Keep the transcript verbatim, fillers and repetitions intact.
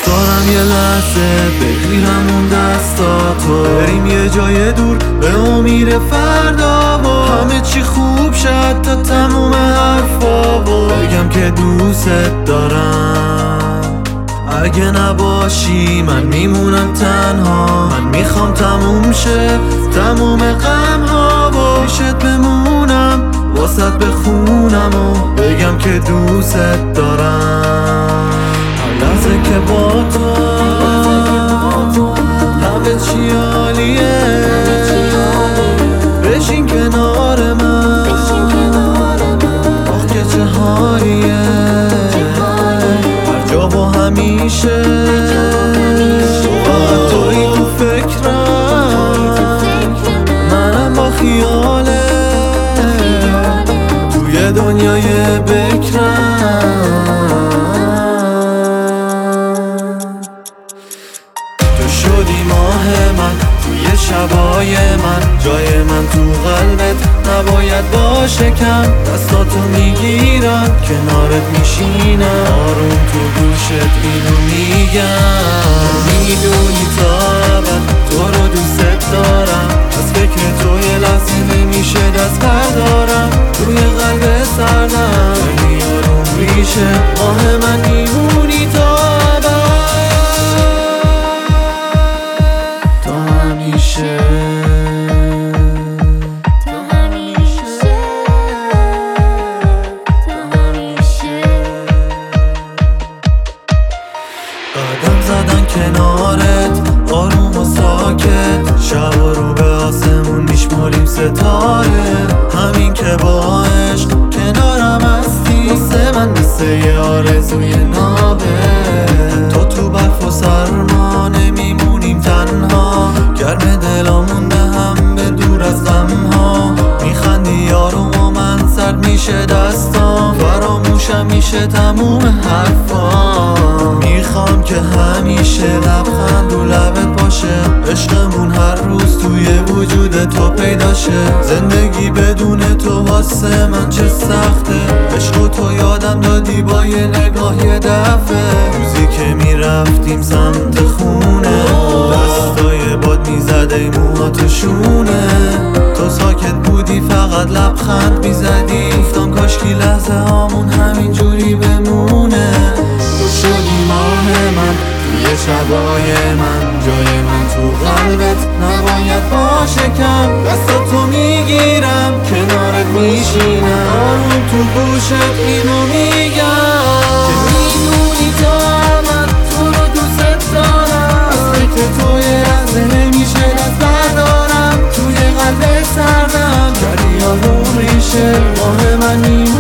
دوست دارم یه لحظه بگیرم اون دستاتو، بریم یه جای دور به امید فردا و همه چی خوب شد تا تموم حرفا و بگم که دوست دارم. اگه نباشی من میمونم تنها، من میخوام تموم شه تموم غم ها و پیشت بمونم واسط بخونم و بگم که دوست دارم. هر لحظه که با تو همه چی عالیه، بشین کنار من آخ که چه حالیه، هر جا و همیشه فقط توی تو فکرم، منم با خیاله توی دنیای بکرم. تو شدی ماه من توی شبای من، جای من تو قلبت نباید باشه کم، دستاتو میگیرم کنارت میشینم آروم تو گوشت اینو میگم، میدونی تا ابد تو رو دوست دارم، از فکر تو یه لحظه نمیشه دست بردارم، توی قلب سردم خیلی آروم ریشه ماه من میمونی تا ابد تا همیشه. قدم زدن کنارت آروم و ساکت، شب و رو به آسمون میشماریم ستاره، همین که با عشق کنارم هستی واسه من مثل یه آرزوی نابه. تو تو برف و سرما نمیمونیم تنها، گرم دلامون به هم به دور از غمها، میخندی آروم و من سرد میشه دستام، فراموشم میشه تموم حرفا، میخوام که همیشه لبخند رو لبت باشه، عشقمون هر روز توی وجود تو پیدا شه، زندگی بدون تو واسه من چه سخته، عشق تو یادم دادی با یه نگاه یه دفعه، روزی که میرفتیم سمت خونه دستای باد میزد ای موها تو شونه، تو ساکت بودی فقط لبخند میزدی، گفتم کاشکی لحظه هامون همین جوری بمونه. تو شدی ماه من توی شبای من، جای من تو قلبت نباید باشه کم، دستاتو میگیرم کنارت میشینم آروم تو گوشت اینو میگم که میدونی تا ابد تو رو دوست دارم، از فکر تو یه لحظه نمیشه دست بردارم، توی قلب سردم کردی آروم ریشه ماه من میمونی